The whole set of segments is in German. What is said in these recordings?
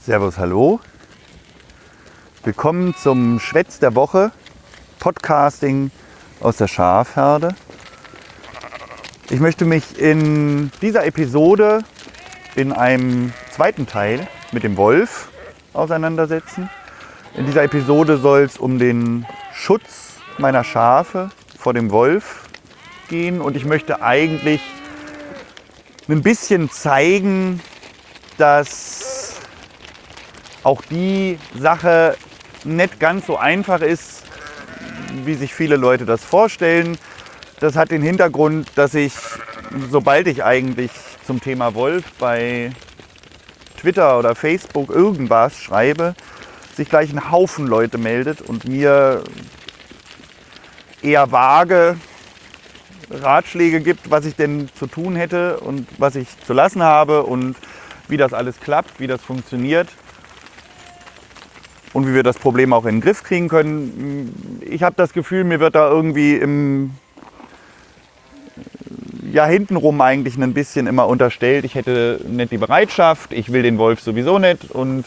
Servus, hallo. Willkommen zum Schwätz der Woche, Podcasting aus der Schafherde. Ich möchte mich in dieser Episode in einem zweiten Teil mit dem Wolf auseinandersetzen. In dieser Episode soll es um den Schutz meiner Schafe vor dem Wolf gehen und ich möchte eigentlich ein bisschen zeigen, dass auch die Sache nicht ganz so einfach ist, wie sich viele Leute das vorstellen. Das hat den Hintergrund, dass ich, sobald ich eigentlich zum Thema Wolf bei Twitter oder Facebook irgendwas schreibe, sich gleich ein Haufen Leute meldet und mir eher vage Ratschläge gibt, was ich denn zu tun hätte und was ich zu lassen habe und wie das alles klappt, wie das funktioniert und wie wir das Problem auch in den Griff kriegen können. Ich habe das Gefühl, mir wird da irgendwie hintenrum eigentlich ein bisschen immer unterstellt, ich hätte nicht die Bereitschaft, ich will den Wolf sowieso nicht und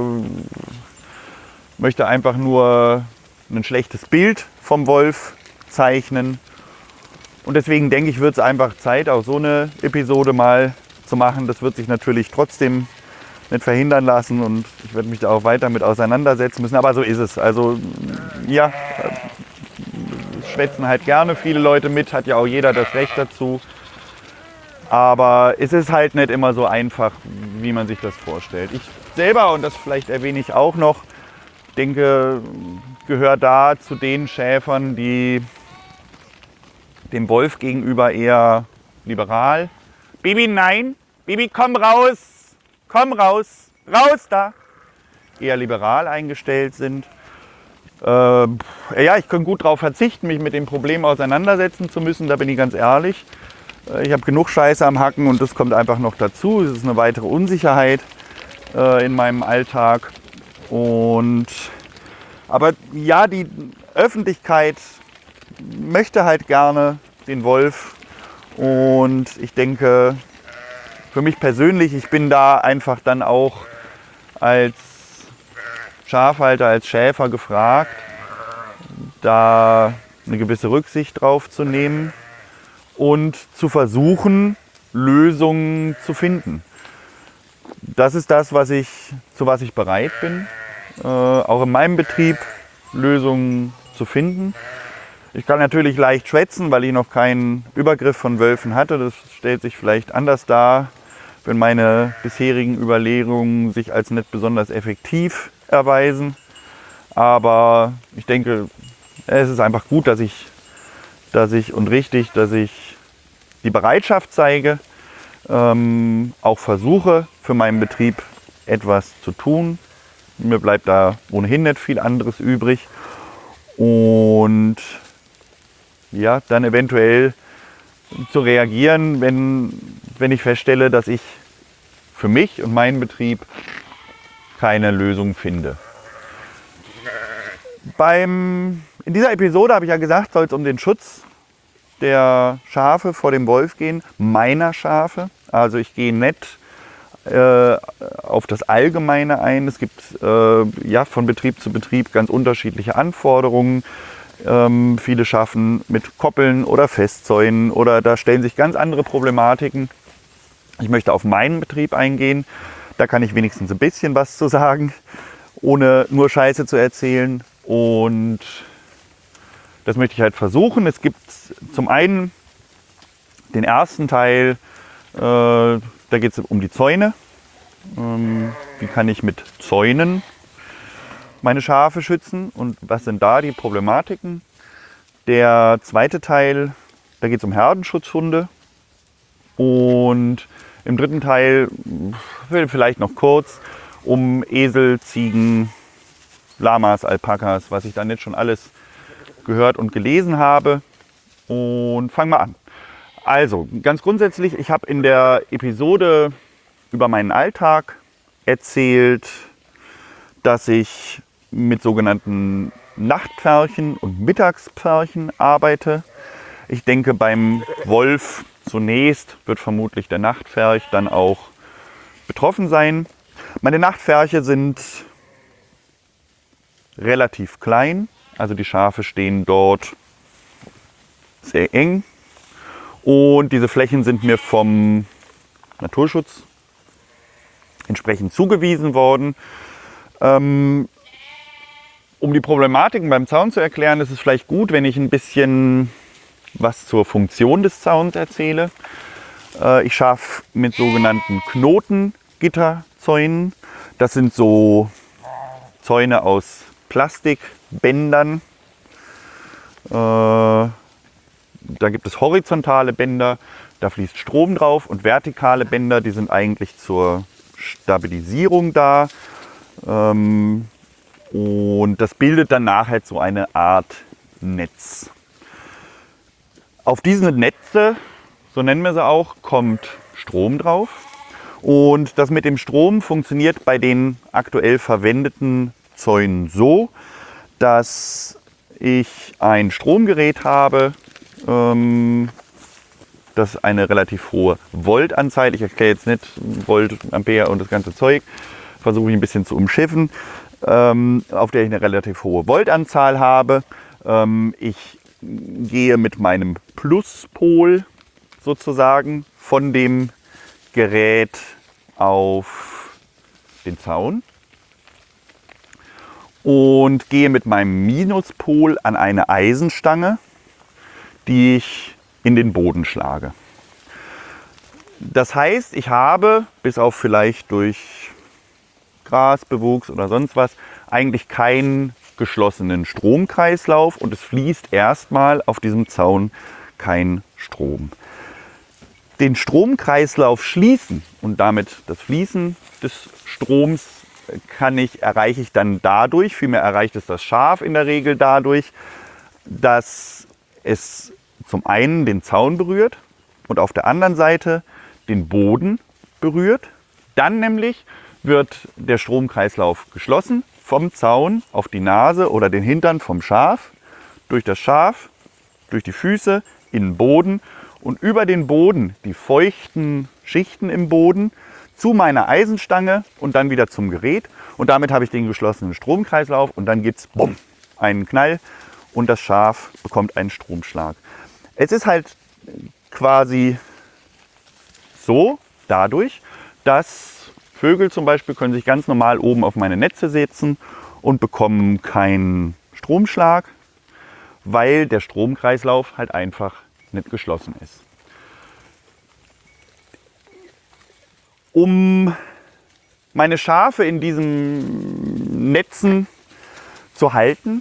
möchte einfach nur ein schlechtes Bild vom Wolf zeichnen. Und deswegen denke ich, wird es einfach Zeit, auch so eine Episode mal zu machen. Das wird sich natürlich trotzdem nicht verhindern lassen und ich werde mich da auch weiter mit auseinandersetzen müssen. Aber so ist es. Also ja, schwätzen halt gerne viele Leute mit, hat ja auch jeder das Recht dazu. Aber es ist halt nicht immer so einfach, wie man sich das vorstellt. Ich selber, und das vielleicht erwähne ich auch noch, denke, gehöre da zu den Schäfern, die dem Wolf gegenüber eher liberal. Baby, nein! Baby, komm raus! Komm raus! Raus da! Eher liberal eingestellt sind. Ich kann gut darauf verzichten, mich mit dem Problem auseinandersetzen zu müssen, da bin ich ganz ehrlich. Ich habe genug Scheiße am Hacken und das kommt einfach noch dazu. Es ist eine weitere Unsicherheit in meinem Alltag. Aber ja, die Öffentlichkeit möchte halt gerne den Wolf und ich denke, für mich persönlich, ich bin da einfach dann auch als Schafhalter, als Schäfer gefragt, da eine gewisse Rücksicht drauf zu nehmen und zu versuchen, Lösungen zu finden. Das ist das, zu was ich bereit bin, auch in meinem Betrieb Lösungen zu finden. Ich kann natürlich leicht schwätzen, weil ich noch keinen Übergriff von Wölfen hatte. Das stellt sich vielleicht anders dar, wenn meine bisherigen Überlegungen sich als nicht besonders effektiv erweisen. Aber ich denke, es ist einfach gut, dass ich die Bereitschaft zeige, auch versuche, für meinen Betrieb etwas zu tun. Mir bleibt da ohnehin nicht viel anderes übrig. Und ja, dann eventuell zu reagieren, wenn ich feststelle, dass ich für mich und meinen Betrieb keine Lösung finde. In dieser Episode habe ich ja gesagt, soll es um den Schutz der Schafe vor dem Wolf gehen, meiner Schafe. Also ich gehe nicht auf das Allgemeine ein. Es gibt von Betrieb zu Betrieb ganz unterschiedliche Anforderungen. Viele schaffen mit Koppeln oder Festzäunen oder da stellen sich ganz andere Problematiken. Ich möchte auf meinen Betrieb eingehen. Da kann ich wenigstens ein bisschen was zu sagen, ohne nur Scheiße zu erzählen. Und das möchte ich halt versuchen. Es gibt zum einen den ersten Teil, da geht es um die Zäune. Wie kann ich mit Zäunen meine Schafe schützen und was sind da die Problematiken? Der zweite Teil, da geht es um Herdenschutzhunde und im dritten Teil vielleicht noch kurz um Esel, Ziegen, Lamas, Alpakas, was ich dann jetzt schon alles gehört und gelesen habe. Und fangen wir an. Also ganz grundsätzlich, ich habe in der Episode über meinen Alltag erzählt, dass ich mit sogenannten Nachtpferchen und Mittagspferchen arbeite. Ich denke, beim Wolf zunächst wird vermutlich der Nachtpferch dann auch betroffen sein. Meine Nachtferche sind relativ klein, also die Schafe stehen dort sehr eng und diese Flächen sind mir vom Naturschutz entsprechend zugewiesen worden. Um die Problematiken beim Zaun zu erklären, ist es vielleicht gut, wenn ich ein bisschen was zur Funktion des Zauns erzähle. Ich schaffe mit sogenannten Knotengitterzäunen. Das sind so Zäune aus Plastikbändern. Da gibt es horizontale Bänder, da fließt Strom drauf, und vertikale Bänder, die sind eigentlich zur Stabilisierung da. Und das bildet dann nachher so eine Art Netz. Auf diese Netze, so nennen wir sie auch, kommt Strom drauf. Und das mit dem Strom funktioniert bei den aktuell verwendeten Zäunen so, dass ich ein Stromgerät habe, das eine relativ hohe Voltanzeige, ich erkläre jetzt nicht Volt, Ampere und das ganze Zeug, versuche ich ein bisschen zu umschiffen, auf der ich eine relativ hohe Voltanzahl habe. Ich gehe mit meinem Pluspol sozusagen von dem Gerät auf den Zaun und gehe mit meinem Minuspol an eine Eisenstange, die ich in den Boden schlage. Das heißt, ich habe, bis auf vielleicht durch Grasbewuchs oder sonst was, eigentlich keinen geschlossenen Stromkreislauf und es fließt erstmal auf diesem Zaun kein Strom. Den Stromkreislauf schließen und damit das Fließen des Stroms erreiche ich dann dadurch, vielmehr erreicht es das Schaf in der Regel dadurch, dass es zum einen den Zaun berührt und auf der anderen Seite den Boden berührt. Dann nämlich wird der Stromkreislauf geschlossen vom Zaun auf die Nase oder den Hintern vom Schaf, durch das Schaf, durch die Füße, in den Boden und über den Boden die feuchten Schichten im Boden zu meiner Eisenstange und dann wieder zum Gerät. Und damit habe ich den geschlossenen Stromkreislauf und dann gibt es einen Knall und das Schaf bekommt einen Stromschlag. Es ist halt quasi so dadurch, dass Vögel zum Beispiel können sich ganz normal oben auf meine Netze setzen und bekommen keinen Stromschlag, weil der Stromkreislauf halt einfach nicht geschlossen ist. Um meine Schafe in diesen Netzen zu halten,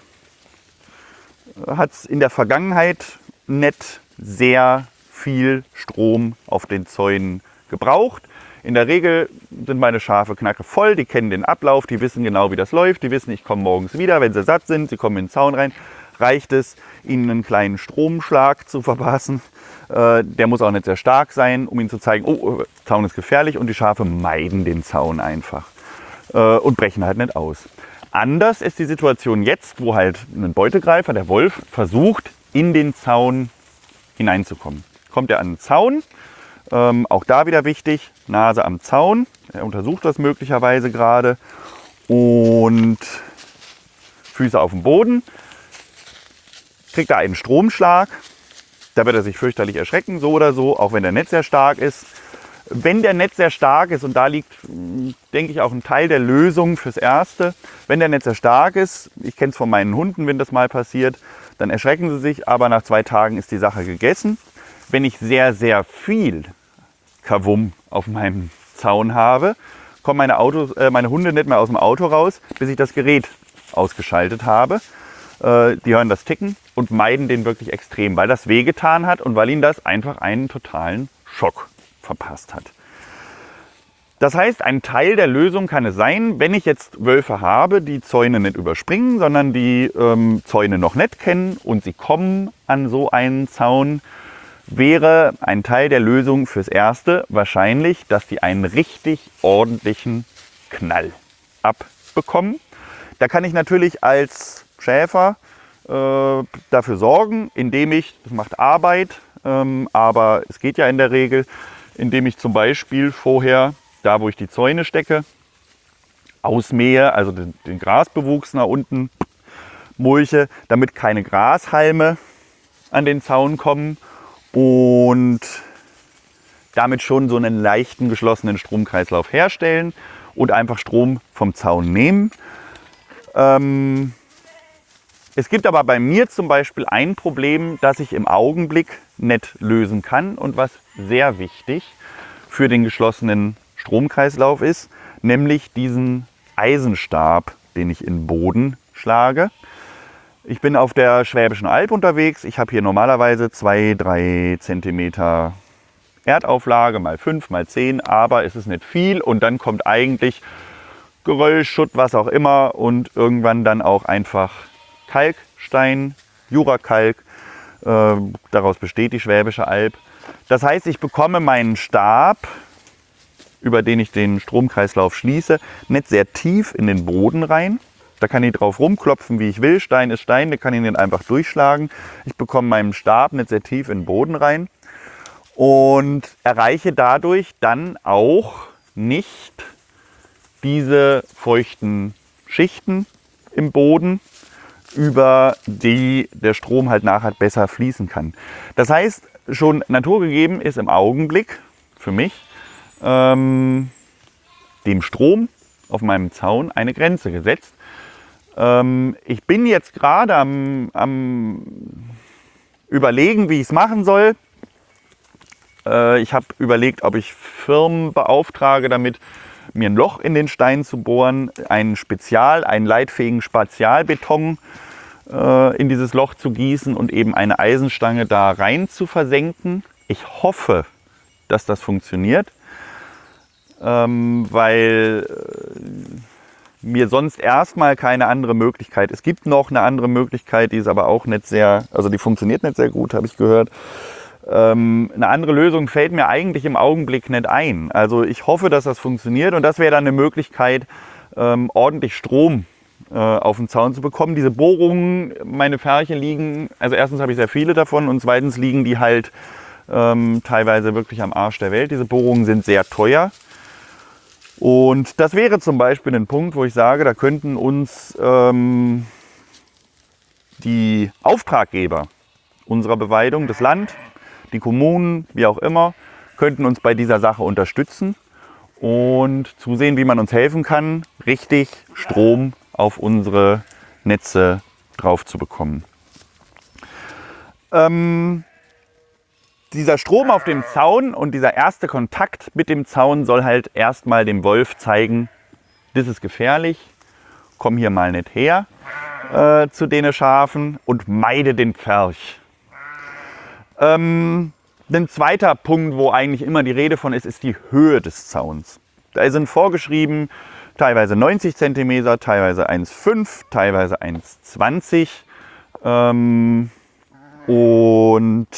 hat es in der Vergangenheit nicht sehr viel Strom auf den Zäunen gebraucht. In der Regel sind meine Schafe knackevoll, die kennen den Ablauf, die wissen genau, wie das läuft, die wissen, ich komme morgens wieder, wenn sie satt sind, sie kommen in den Zaun rein, reicht es, ihnen einen kleinen Stromschlag zu verpassen. Der muss auch nicht sehr stark sein, um ihnen zu zeigen, oh, Zaun ist gefährlich, und die Schafe meiden den Zaun einfach und brechen halt nicht aus. Anders ist die Situation jetzt, wo halt ein Beutegreifer, der Wolf, versucht, in den Zaun hineinzukommen. Kommt er an den Zaun, auch da wieder wichtig, Nase am Zaun, er untersucht das möglicherweise gerade, und Füße auf dem Boden, kriegt er einen Stromschlag, da wird er sich fürchterlich erschrecken, so oder so, auch wenn der Netz sehr stark ist. Wenn der Netz sehr stark ist, und da liegt, denke ich, auch ein Teil der Lösung fürs Erste, wenn der Netz sehr stark ist, ich kenne es von meinen Hunden, wenn das mal passiert, dann erschrecken sie sich, aber nach 2 Tagen ist die Sache gegessen. Wenn ich sehr, sehr viel Kavum auf meinem Zaun habe, kommen meine Hunde nicht mehr aus dem Auto raus, bis ich das Gerät ausgeschaltet habe. Die hören das Ticken und meiden den wirklich extrem, weil das wehgetan hat und weil ihnen das einfach einen totalen Schock verpasst hat. Das heißt, ein Teil der Lösung kann es sein, wenn ich jetzt Wölfe habe, die Zäune nicht überspringen, sondern die Zäune noch nicht kennen und sie kommen an so einen Zaun, wäre ein Teil der Lösung fürs Erste wahrscheinlich, dass die einen richtig ordentlichen Knall abbekommen. Da kann ich natürlich als Schäfer dafür sorgen, indem ich, das macht Arbeit, aber es geht ja in der Regel, indem ich zum Beispiel vorher, da wo ich die Zäune stecke, ausmähe, also den Grasbewuchs nach unten mulche, damit keine Grashalme an den Zaun kommen und damit schon so einen leichten geschlossenen Stromkreislauf herstellen und einfach Strom vom Zaun nehmen. Es gibt aber bei mir zum Beispiel ein Problem, das ich im Augenblick nicht lösen kann und was sehr wichtig für den geschlossenen Stromkreislauf ist, nämlich diesen Eisenstab, den ich in den Boden schlage. Ich bin auf der Schwäbischen Alb unterwegs. Ich habe hier normalerweise 2-3 Zentimeter Erdauflage, mal 5, mal 10, aber es ist nicht viel und dann kommt eigentlich Geröll, Schutt, was auch immer und irgendwann dann auch einfach Kalkstein, Jurakalk. Daraus besteht die Schwäbische Alb. Das heißt, ich bekomme meinen Stab, über den ich den Stromkreislauf schließe, nicht sehr tief in den Boden rein. Da kann ich drauf rumklopfen, wie ich will. Stein ist Stein, da kann ich den einfach durchschlagen. Ich bekomme meinen Stab nicht sehr tief in den Boden rein und erreiche dadurch dann auch nicht diese feuchten Schichten im Boden, über die der Strom halt nachher besser fließen kann. Das heißt, schon naturgegeben ist im Augenblick für mich dem Strom auf meinem Zaun eine Grenze gesetzt. Ich bin jetzt gerade am Überlegen, wie ich es machen soll. Ich habe überlegt, ob ich Firmen beauftrage, damit mir ein Loch in den Stein zu bohren, einen leitfähigen Spezialbeton in dieses Loch zu gießen und eben eine Eisenstange da rein zu versenken. Ich hoffe, dass das funktioniert, weil mir sonst erstmal keine andere Möglichkeit. Es gibt noch eine andere Möglichkeit, die ist aber auch nicht sehr, also die funktioniert nicht sehr gut, habe ich gehört. Eine andere Lösung fällt mir eigentlich im Augenblick nicht ein. Also ich hoffe, dass das funktioniert und das wäre dann eine Möglichkeit, ordentlich Strom auf den Zaun zu bekommen. Diese Bohrungen, meine Pferche liegen, also erstens habe ich sehr viele davon und zweitens liegen die halt teilweise wirklich am Arsch der Welt. Diese Bohrungen sind sehr teuer. Und das wäre zum Beispiel ein Punkt, wo ich sage, da könnten uns die Auftraggeber unserer Beweidung, das Land, die Kommunen, wie auch immer, könnten uns bei dieser Sache unterstützen und zusehen, wie man uns helfen kann, richtig Strom auf unsere Netze drauf zu bekommen. Dieser Strom auf dem Zaun und dieser erste Kontakt mit dem Zaun soll halt erstmal dem Wolf zeigen, das ist gefährlich, komm hier mal nicht her zu den Schafen und meide den Pferch. Ein zweiter Punkt, wo eigentlich immer die Rede von ist die Höhe des Zauns. Da sind vorgeschrieben teilweise 90 cm, teilweise 1,5, teilweise 1,20 und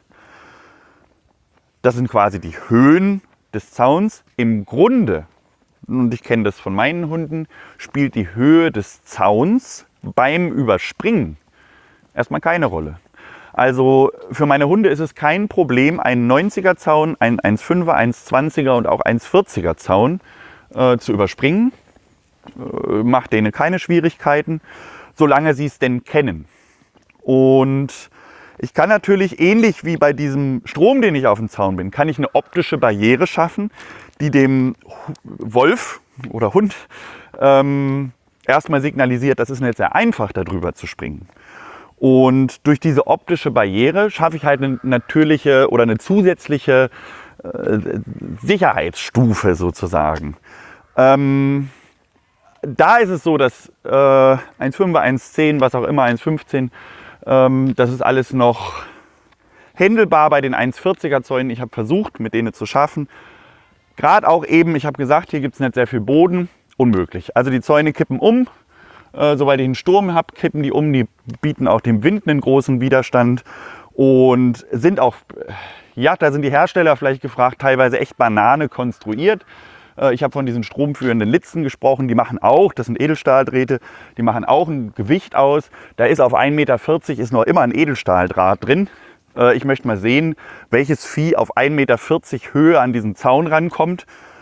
das sind quasi die Höhen des Zauns. Im Grunde, und ich kenne das von meinen Hunden, spielt die Höhe des Zauns beim Überspringen erstmal keine Rolle. Also für meine Hunde ist es kein Problem, einen 90er Zaun, einen 1,5er, 1,20er und auch 1,40er Zaun zu überspringen. Macht denen keine Schwierigkeiten, solange sie es denn kennen. Und ich kann natürlich, ähnlich wie bei diesem Strom, den ich auf dem Zaun bin, kann ich eine optische Barriere schaffen, die dem Wolf oder Hund erstmal signalisiert, das ist nicht sehr einfach, darüber zu springen. Und durch diese optische Barriere schaffe ich halt eine natürliche oder eine zusätzliche Sicherheitsstufe sozusagen. Da ist es so, dass 1,5er, 1,10, was auch immer, 1,15, das ist alles noch händelbar bei den 1,40er Zäunen. Ich habe versucht, mit denen zu schaffen. Gerade auch eben, ich habe gesagt, hier gibt es nicht sehr viel Boden, unmöglich. Also die Zäune kippen um. Sobald ich einen Sturm habe, kippen die um. Die bieten auch dem Wind einen großen Widerstand und sind auch, ja, da sind die Hersteller vielleicht gefragt, teilweise echt Banane konstruiert. Ich habe von diesen stromführenden Litzen gesprochen, die machen auch, das sind Edelstahldrähte, die machen auch ein Gewicht aus. Da ist auf 1,40 Meter ist noch immer ein Edelstahldraht drin. Ich möchte mal sehen, welches Vieh auf 1,40 Meter Höhe an diesen Zaun rankommt.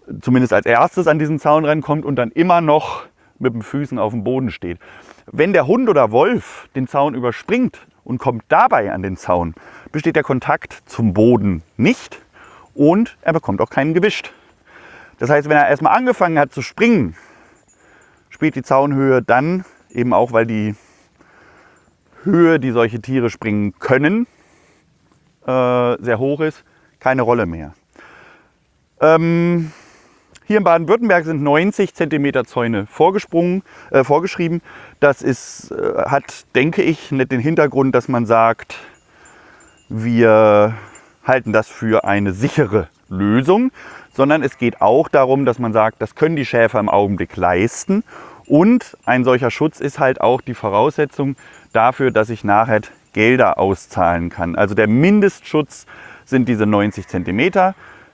zumindest als erstes an diesen Zaun rankommt und dann immer noch mit den Füßen auf dem Boden steht. Wenn der Hund oder Wolf den Zaun überspringt und kommt dabei an den Zaun, besteht der Kontakt zum Boden nicht und er bekommt auch keinen gewischt. Das heißt, wenn er erstmal angefangen hat zu springen, spielt die Zaunhöhe dann, eben auch weil die Höhe, die solche Tiere springen können, sehr hoch ist, keine Rolle mehr. Hier in Baden-Württemberg sind 90 cm Zäune vorgeschrieben. Das hat, denke ich, nicht den Hintergrund, dass man sagt, wir halten das für eine sichere Lösung, sondern es geht auch darum, dass man sagt, das können die Schäfer im Augenblick leisten. Und ein solcher Schutz ist halt auch die Voraussetzung dafür, dass ich nachher Gelder auszahlen kann. Also der Mindestschutz sind diese 90 cm.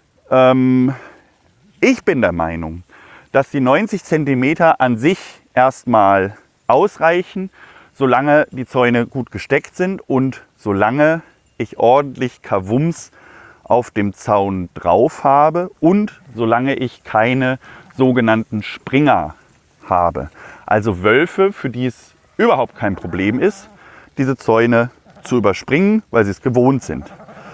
Ich bin der Meinung, dass die 90 cm an sich erstmal ausreichen, solange die Zäune gut gesteckt sind und solange ich ordentlich Kavums auf dem Zaun drauf habe und solange ich keine sogenannten Springer habe. Also Wölfe, für die es überhaupt kein Problem ist, diese Zäune zu überspringen, weil sie es gewohnt sind.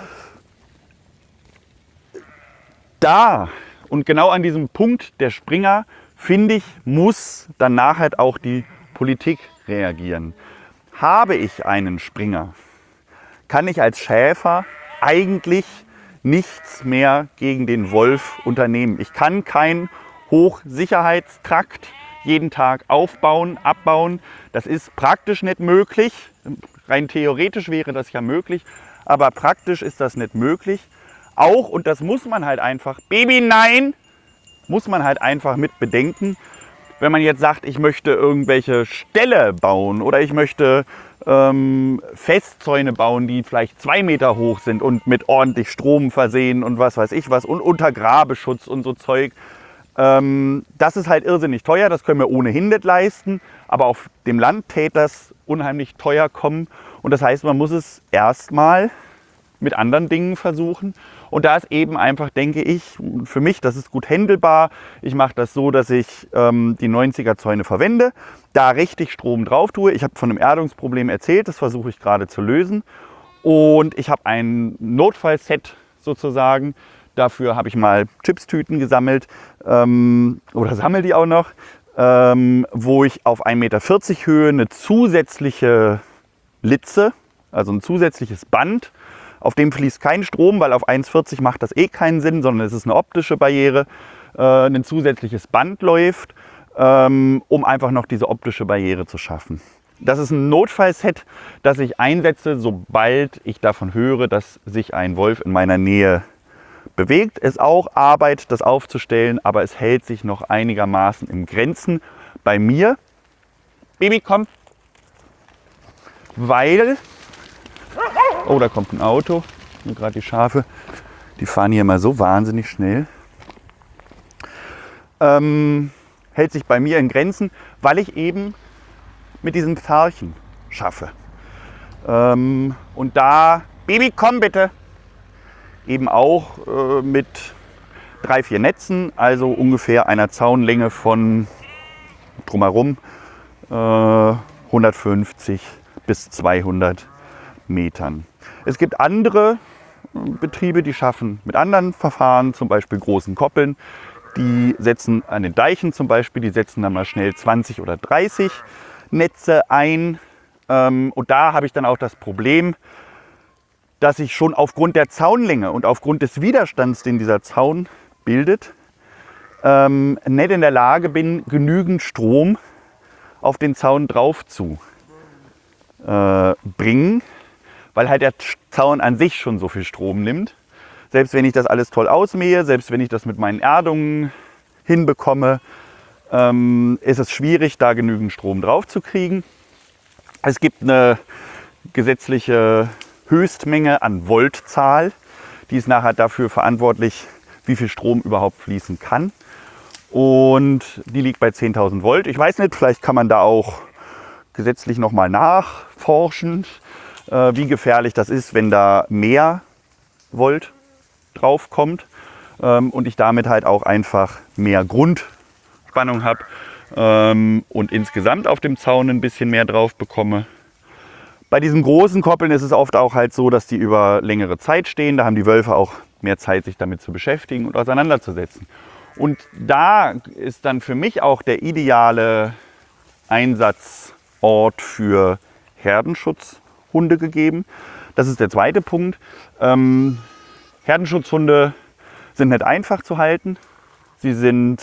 Da und genau an diesem Punkt der Springer, finde ich, muss dann nachher auch die Politik reagieren. Habe ich einen Springer, kann ich als Schäfer eigentlich nichts mehr gegen den Wolf unternehmen. Ich kann keinen Hochsicherheitstrakt jeden Tag aufbauen, abbauen. Das ist praktisch nicht möglich. Rein theoretisch wäre das ja möglich, aber praktisch ist das nicht möglich. Auch, und das muss man halt einfach, Baby, nein, muss man halt einfach mit bedenken, wenn man jetzt sagt, ich möchte irgendwelche Ställe bauen oder ich möchte Festzäune bauen, die vielleicht 2 Meter hoch sind und mit ordentlich Strom versehen und was weiß ich was und Untergrabeschutz und so Zeug. Das ist halt irrsinnig teuer, das können wir ohnehin nicht leisten, aber auf dem Land täte das unheimlich teuer kommen und das heißt, man muss es erstmal mit anderen Dingen versuchen. Und da ist eben einfach, denke ich, für mich, das ist gut händelbar. Ich mache das so, dass ich die 90er Zäune verwende, da richtig Strom drauf tue. Ich habe von einem Erdungsproblem erzählt, das versuche ich gerade zu lösen. Und ich habe ein Notfallset sozusagen. Dafür habe ich mal Chipstüten gesammelt oder sammle die auch noch, wo ich auf 1,40 Meter Höhe eine zusätzliche Litze, also ein zusätzliches Band, auf dem fließt kein Strom, weil auf 1,40 macht das eh keinen Sinn, sondern es ist eine optische Barriere. Ein zusätzliches Band läuft, um einfach noch diese optische Barriere zu schaffen. Das ist ein Notfallset, das ich einsetze, sobald ich davon höre, dass sich ein Wolf in meiner Nähe bewegt. Es ist auch Arbeit, das aufzustellen, aber es hält sich noch einigermaßen in Grenzen bei mir. Baby, komm! Weil... Oh, da kommt ein Auto. Und gerade die Schafe, die fahren hier immer so wahnsinnig schnell. Hält sich bei mir in Grenzen, weil ich eben mit diesen Pferchen schaffe. Und da, Baby, komm bitte, eben auch mit 3, 4 Netzen, also ungefähr einer Zaunlänge von drumherum 150 bis 200 Metern. Es gibt andere Betriebe, die schaffen mit anderen Verfahren, zum Beispiel großen Koppeln. Die setzen an den Deichen zum Beispiel, die setzen dann mal schnell 20 oder 30 Netze ein. Und da habe ich dann auch das Problem, dass ich schon aufgrund der Zaunlänge und aufgrund des Widerstands, den dieser Zaun bildet, nicht in der Lage bin, genügend Strom auf den Zaun drauf zu bringen, weil halt der Zaun an sich schon so viel Strom nimmt. Selbst wenn ich das alles toll ausmähe, selbst wenn ich das mit meinen Erdungen hinbekomme, ist es schwierig, da genügend Strom drauf zu kriegen. Es gibt eine gesetzliche Höchstmenge an Voltzahl, die ist nachher dafür verantwortlich, wie viel Strom überhaupt fließen kann. Und die liegt bei 10.000 Volt. Ich weiß nicht, vielleicht kann man da auch gesetzlich nochmal nachforschen, wie gefährlich das ist, wenn da mehr Volt drauf kommt. und ich damit halt auch einfach mehr Grundspannung habe und insgesamt auf dem Zaun ein bisschen mehr drauf bekomme. Bei diesen großen Koppeln ist es oft auch halt so, dass die über längere Zeit stehen. Da haben die Wölfe auch mehr Zeit, sich damit zu beschäftigen und auseinanderzusetzen. Und da ist dann für mich auch der ideale Einsatzort für Herdenschutzhunde gegeben. Das ist der zweite Punkt. Herdenschutzhunde sind nicht einfach zu halten. Sie sind,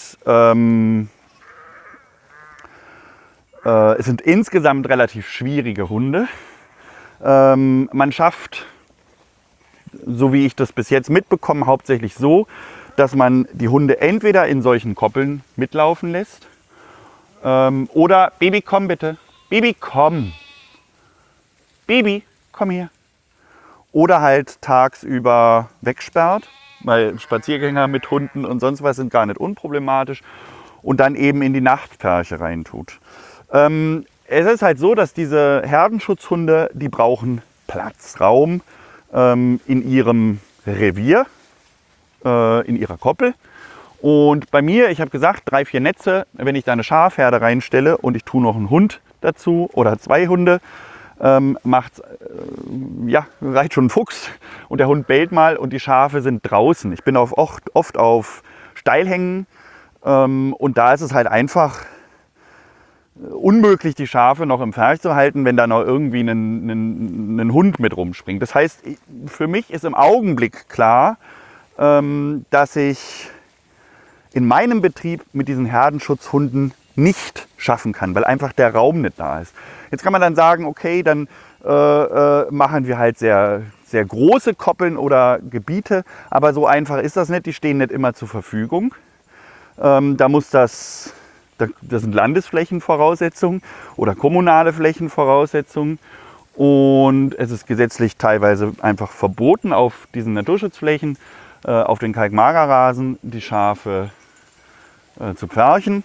es sind insgesamt relativ schwierige Hunde. Man schafft, so wie ich das bis jetzt mitbekomme, hauptsächlich so, dass man die Hunde entweder in solchen Koppeln mitlaufen lässt oder Baby, komm bitte, Baby, komm, Baby, komm her. Oder halt tagsüber wegsperrt, weil Spaziergänger mit Hunden und sonst was sind gar nicht unproblematisch und dann eben in die Nachtpferche reintut. Es ist halt so, dass diese Herdenschutzhunde, die brauchen Platz, Raum in ihrem Revier, in ihrer Koppel. Und bei mir, ich habe gesagt, 3, 4 Netze, wenn ich da eine Schafherde reinstelle und ich tue noch einen Hund dazu oder 2 Hunde, reicht schon ein Fuchs und der Hund bellt mal und die Schafe sind draußen. Ich bin oft auf Steilhängen und da ist es halt einfach unmöglich, die Schafe noch im Pferch zu halten, wenn da noch irgendwie ein Hund mit rumspringt. Das heißt, für mich ist im Augenblick klar, dass ich in meinem Betrieb mit diesen Herdenschutzhunden nicht schaffen kann, weil einfach der Raum nicht da ist. Jetzt kann man dann sagen, okay, dann machen wir halt sehr, sehr große Koppeln oder Gebiete, aber so einfach ist das nicht, die stehen nicht immer zur Verfügung. Das sind Landesflächenvoraussetzungen oder kommunale Flächenvoraussetzungen und es ist gesetzlich teilweise einfach verboten, auf diesen Naturschutzflächen, auf den Kalkmagerrasen die Schafe zu pferchen.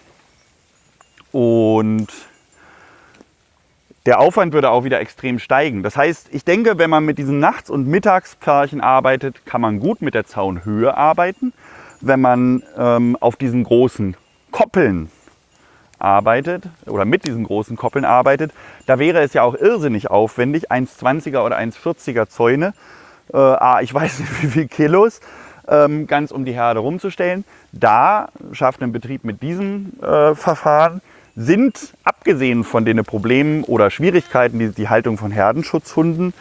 Und der Aufwand würde auch wieder extrem steigen. Das heißt, ich denke, wenn man mit diesen Nachts- und Mittagspferchen arbeitet, kann man gut mit der Zaunhöhe arbeiten. Wenn man auf diesen großen Koppeln arbeitet oder mit diesen großen Koppeln arbeitet, da wäre es ja auch irrsinnig aufwendig, 1,20er oder 1,40er Zäune, ich weiß nicht wie viel Kilos, ganz um die Herde rumzustellen. Da schafft ein Betrieb mit diesem Verfahren, sind abgesehen von den Problemen oder Schwierigkeiten, die die Haltung von Herdenschutzhunden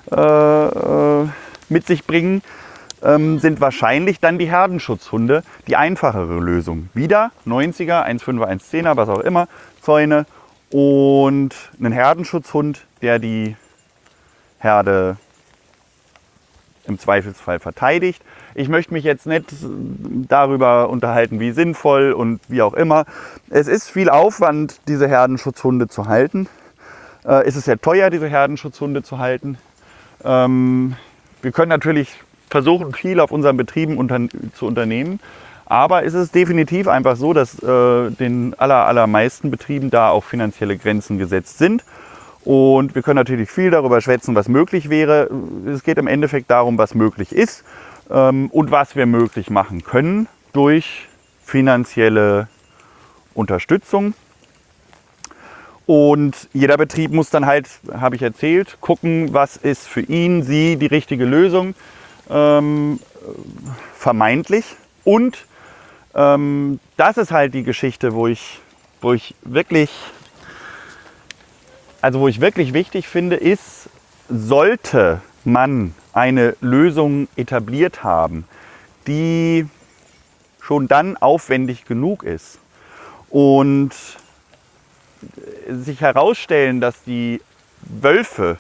mit sich bringen, sind wahrscheinlich dann die Herdenschutzhunde die einfachere Lösung. Wieder 90er, 1,5er, 1,10er, was auch immer, Zäune und einen Herdenschutzhund, der die Herde im Zweifelsfall verteidigt. Ich möchte mich jetzt nicht darüber unterhalten, wie sinnvoll und wie auch immer. Es ist viel Aufwand, diese Herdenschutzhunde zu halten. Es ist sehr teuer, diese Herdenschutzhunde zu halten. Wir können natürlich versuchen, viel auf unseren Betrieben zu unternehmen. Aber es ist definitiv einfach so, dass den allermeisten Betrieben da auch finanzielle Grenzen gesetzt sind. Und wir können natürlich viel darüber schwätzen, was möglich wäre. Es geht im Endeffekt darum, was möglich ist und was wir möglich machen können durch finanzielle Unterstützung. Und jeder Betrieb muss dann halt, habe ich erzählt, gucken, was ist für ihn, sie die richtige Lösung, vermeintlich. Und das ist halt die Geschichte, wo ich wirklich wichtig finde, ist, sollte man eine Lösung etabliert haben, die schon dann aufwendig genug ist und sich herausstellen, dass die Wölfe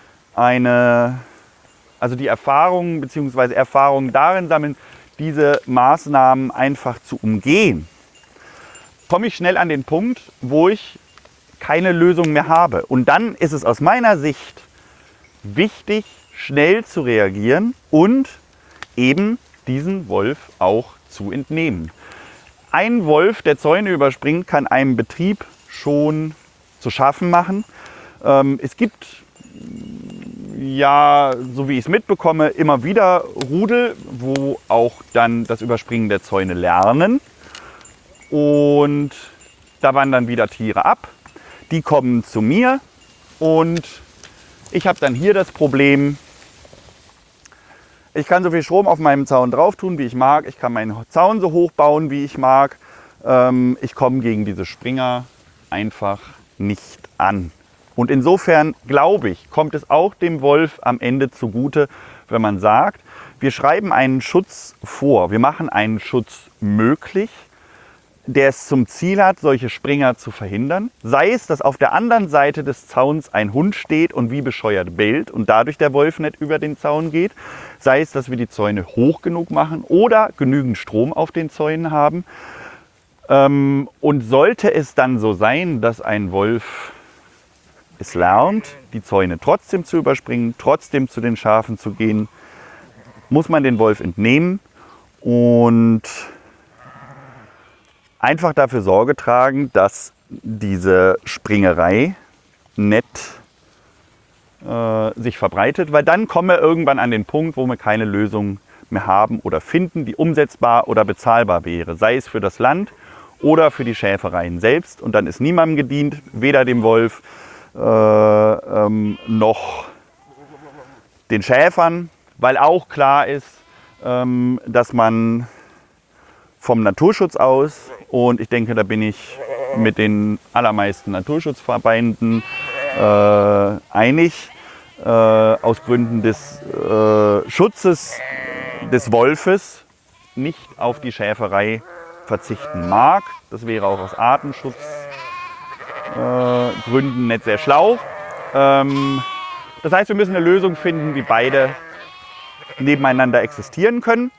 die Erfahrungen bzw. Erfahrungen darin sammeln, diese Maßnahmen einfach zu umgehen, komme ich schnell an den Punkt, wo ich keine Lösung mehr habe. Und dann ist es aus meiner Sicht wichtig, schnell zu reagieren und eben diesen Wolf auch zu entnehmen. Ein Wolf, der Zäune überspringt, kann einem Betrieb schon zu schaffen machen. Es gibt ja, so wie ich es mitbekomme, immer wieder Rudel, wo auch dann das Überspringen der Zäune lernen. Und da wandern wieder Tiere ab. Die kommen zu mir und ich habe dann hier das Problem, ich kann so viel Strom auf meinem Zaun drauf tun, wie ich mag. Ich kann meinen Zaun so hoch bauen, wie ich mag. Ich komme gegen diese Springer einfach nicht an. Und insofern, glaube ich, kommt es auch dem Wolf am Ende zugute, wenn man sagt, wir schreiben einen Schutz vor. Wir machen einen Schutz möglich, der es zum Ziel hat, solche Springer zu verhindern. Sei es, dass auf der anderen Seite des Zauns ein Hund steht und wie bescheuert bellt und dadurch der Wolf nicht über den Zaun geht. Sei es, dass wir die Zäune hoch genug machen oder genügend Strom auf den Zäunen haben. Und sollte es dann so sein, dass ein Wolf es lernt, die Zäune trotzdem zu überspringen, trotzdem zu den Schafen zu gehen, muss man den Wolf entnehmen und einfach dafür Sorge tragen, dass diese Springerei nicht sich verbreitet, weil dann kommen wir irgendwann an den Punkt, wo wir keine Lösung mehr haben oder finden, die umsetzbar oder bezahlbar wäre, sei es für das Land oder für die Schäfereien selbst. Und dann ist niemandem gedient, weder dem Wolf noch den Schäfern, weil auch klar ist, dass man vom Naturschutz aus, und ich denke, da bin ich mit den allermeisten Naturschutzverbänden einig, aus Gründen des Schutzes des Wolfes nicht auf die Schäferei verzichten mag. Das wäre auch aus Artenschutzgründen nicht sehr schlau. Das heißt, wir müssen eine Lösung finden, wie beide nebeneinander existieren können.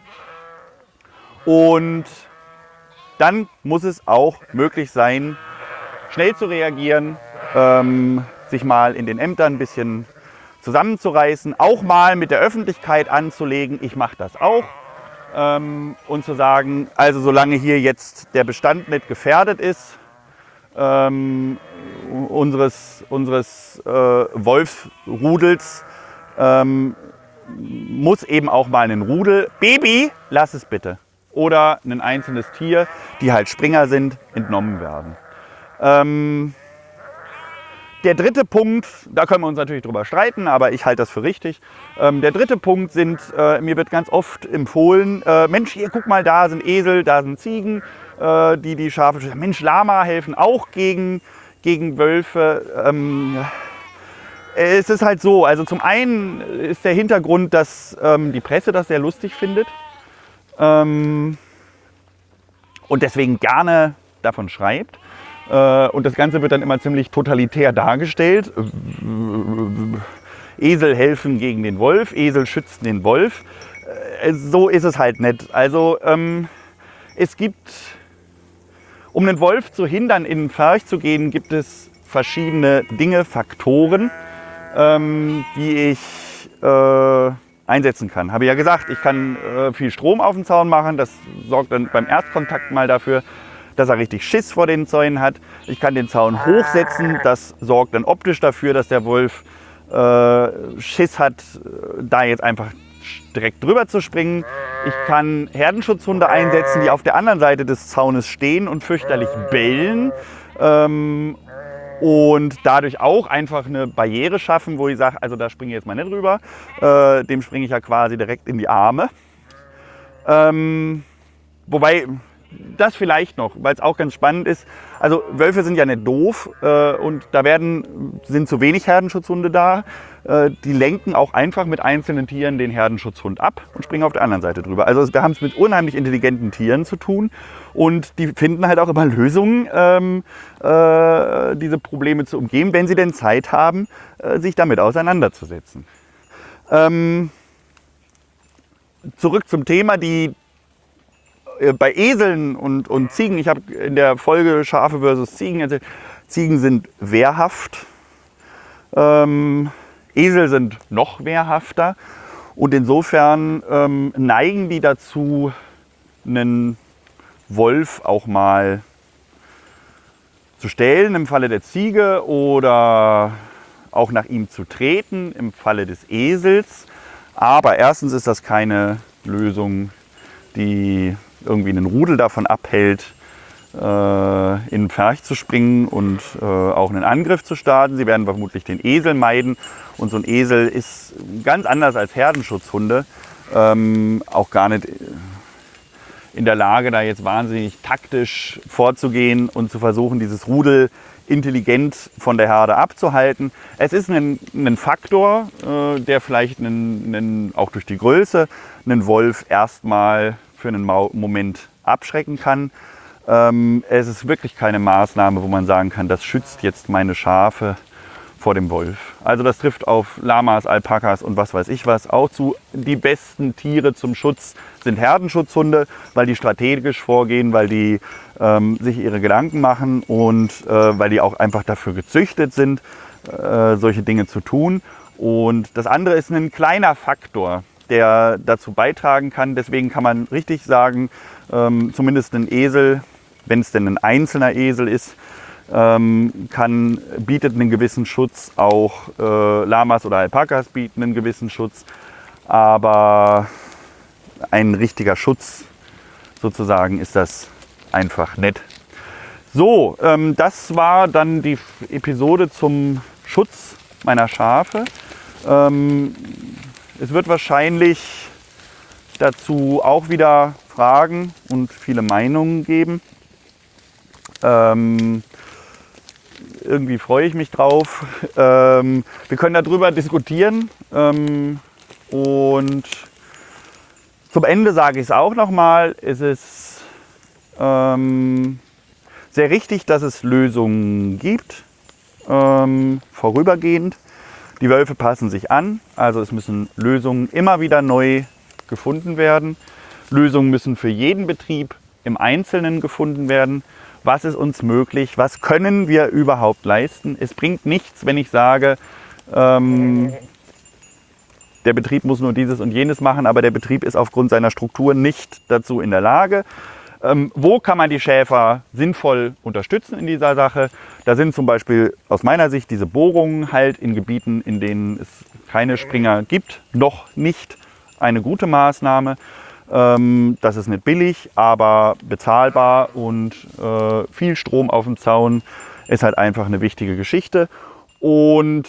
Und dann muss es auch möglich sein, schnell zu reagieren, sich mal in den Ämtern ein bisschen zusammenzureißen, auch mal mit der Öffentlichkeit anzulegen, ich mache das auch, und zu sagen, also solange hier jetzt der Bestand nicht gefährdet ist, unseres Wolfsrudels, muss eben auch mal ein Rudel, Baby, lass es bitte, oder ein einzelnes Tier, die halt Springer sind, entnommen werden. Der dritte Punkt, da können wir uns natürlich drüber streiten, aber ich halte das für richtig. Der dritte Punkt sind, mir wird ganz oft empfohlen, Mensch, hier guck mal, da sind Esel, da sind Ziegen, die Schafe, Mensch, Lama helfen auch gegen Wölfe. Es ist halt so, also zum einen ist der Hintergrund, dass die Presse das sehr lustig findet und deswegen gerne davon schreibt. Und das Ganze wird dann immer ziemlich totalitär dargestellt. Esel helfen gegen den Wolf, Esel schützen den Wolf. So ist es halt nicht. Also es gibt, um den Wolf zu hindern, in den Pferch zu gehen, gibt es verschiedene Dinge, Faktoren, die ich einsetzen kann. Habe ich ja gesagt, ich kann viel Strom auf den Zaun machen. Das sorgt dann beim Erstkontakt mal dafür, dass er richtig Schiss vor den Zäunen hat. Ich kann den Zaun hochsetzen, das sorgt dann optisch dafür, dass der Wolf Schiss hat, da jetzt einfach direkt drüber zu springen. Ich kann Herdenschutzhunde einsetzen, die auf der anderen Seite des Zaunes stehen und fürchterlich bellen und dadurch auch einfach eine Barriere schaffen, wo ich sage, also da springe ich jetzt mal nicht rüber, dem springe ich ja quasi direkt in die Arme. Wobei, das vielleicht noch, weil es auch ganz spannend ist. Also Wölfe sind ja nicht doof und da sind zu wenig Herdenschutzhunde da. Die lenken auch einfach mit einzelnen Tieren den Herdenschutzhund ab und springen auf der anderen Seite drüber. Also wir haben es mit unheimlich intelligenten Tieren zu tun und die finden halt auch immer Lösungen, diese Probleme zu umgehen, wenn sie denn Zeit haben, sich damit auseinanderzusetzen. Zurück zum Thema, bei Eseln und Ziegen, ich habe in der Folge Schafe versus Ziegen erzählt, Ziegen sind wehrhaft, Esel sind noch wehrhafter und insofern neigen die dazu, einen Wolf auch mal zu stehlen im Falle der Ziege oder auch nach ihm zu treten im Falle des Esels. Aber erstens ist das keine Lösung, die irgendwie einen Rudel davon abhält, in den Pferch zu springen und auch einen Angriff zu starten. Sie werden vermutlich den Esel meiden. Und so ein Esel ist ganz anders als Herdenschutzhunde auch gar nicht in der Lage, da jetzt wahnsinnig taktisch vorzugehen und zu versuchen, dieses Rudel intelligent von der Herde abzuhalten. Es ist ein Faktor, der vielleicht auch durch die Größe einen Wolf erstmal für einen Moment abschrecken kann. Es ist wirklich keine Maßnahme, wo man sagen kann, das schützt jetzt meine Schafe vor dem Wolf. Also das trifft auf Lamas, Alpakas und was weiß ich was auch zu. Die besten Tiere zum Schutz sind Herdenschutzhunde, weil die strategisch vorgehen, weil die sich ihre Gedanken machen und weil die auch einfach dafür gezüchtet sind, solche Dinge zu tun. Und das andere ist ein kleiner Faktor, der dazu beitragen kann. Deswegen kann man richtig sagen, zumindest ein Esel, wenn es denn ein einzelner Esel ist, bietet einen gewissen Schutz. Auch Lamas oder Alpakas bieten einen gewissen Schutz. Aber ein richtiger Schutz sozusagen ist das einfach nicht. So, das war dann die Episode zum Schutz meiner Schafe. Es wird wahrscheinlich dazu auch wieder Fragen und viele Meinungen geben. Irgendwie freue ich mich drauf. Wir können darüber diskutieren. Und zum Ende sage ich es auch nochmal. Es ist sehr richtig, dass es Lösungen gibt, vorübergehend. Die Wölfe passen sich an, also es müssen Lösungen immer wieder neu gefunden werden. Lösungen müssen für jeden Betrieb im Einzelnen gefunden werden. Was ist uns möglich? Was können wir überhaupt leisten? Es bringt nichts, wenn ich sage, der Betrieb muss nur dieses und jenes machen, aber der Betrieb ist aufgrund seiner Struktur nicht dazu in der Lage. Wo kann man die Schäfer sinnvoll unterstützen in dieser Sache? Da sind zum Beispiel aus meiner Sicht diese Bohrungen halt in Gebieten, in denen es keine Springer gibt, noch nicht eine gute Maßnahme. Das ist nicht billig, aber bezahlbar und viel Strom auf dem Zaun ist halt einfach eine wichtige Geschichte. Und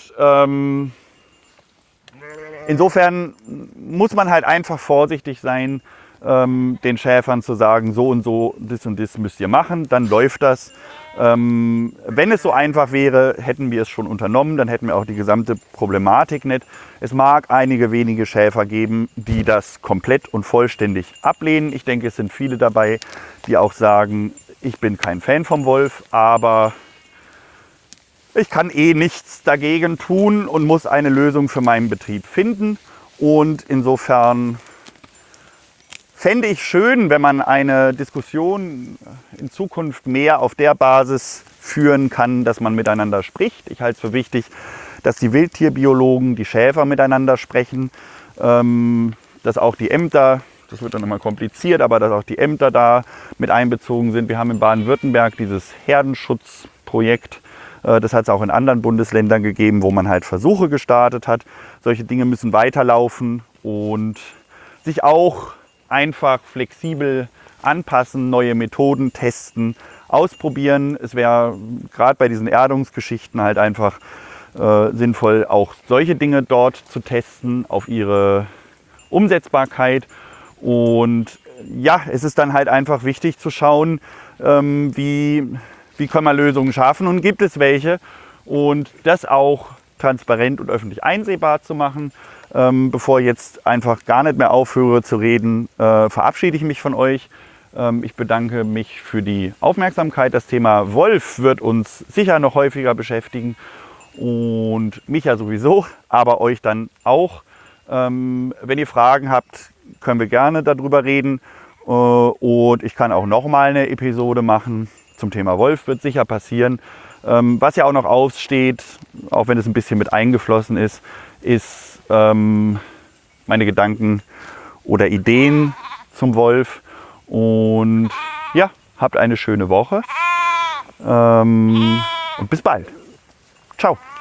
insofern muss man halt einfach vorsichtig sein, den Schäfern zu sagen, so und so, das und das müsst ihr machen, dann läuft das. Wenn es so einfach wäre, hätten wir es schon unternommen, dann hätten wir auch die gesamte Problematik nicht. Es mag einige wenige Schäfer geben, die das komplett und vollständig ablehnen. Ich denke, es sind viele dabei, die auch sagen, ich bin kein Fan vom Wolf, aber ich kann eh nichts dagegen tun und muss eine Lösung für meinen Betrieb finden. Und insofern fände ich schön, wenn man eine Diskussion in Zukunft mehr auf der Basis führen kann, dass man miteinander spricht. Ich halte es für wichtig, dass die Wildtierbiologen, die Schäfer miteinander sprechen, dass auch die Ämter, das wird dann immer kompliziert, aber dass auch die Ämter da mit einbezogen sind. Wir haben in Baden-Württemberg dieses Herdenschutzprojekt. Das hat es auch in anderen Bundesländern gegeben, wo man halt Versuche gestartet hat. Solche Dinge müssen weiterlaufen und sich auch einfach flexibel anpassen, neue Methoden testen, ausprobieren. Es wäre gerade bei diesen Erdungsgeschichten halt einfach sinnvoll, auch solche Dinge dort zu testen auf ihre Umsetzbarkeit. Und ja, es ist dann halt einfach wichtig zu schauen, wie können wir Lösungen schaffen und gibt es welche. Und das auch transparent und öffentlich einsehbar zu machen. Bevor ich jetzt einfach gar nicht mehr aufhöre zu reden, verabschiede ich mich von euch. Ich bedanke mich für die Aufmerksamkeit. Das Thema Wolf wird uns sicher noch häufiger beschäftigen und mich ja sowieso, aber euch dann auch. Wenn ihr Fragen habt, können wir gerne darüber reden und ich kann auch noch mal eine Episode machen zum Thema Wolf, wird sicher passieren. Was ja auch noch aussteht, auch wenn es ein bisschen mit eingeflossen ist, ist meine Gedanken oder Ideen zum Wolf. Und ja, habt eine schöne Woche und bis bald. Ciao.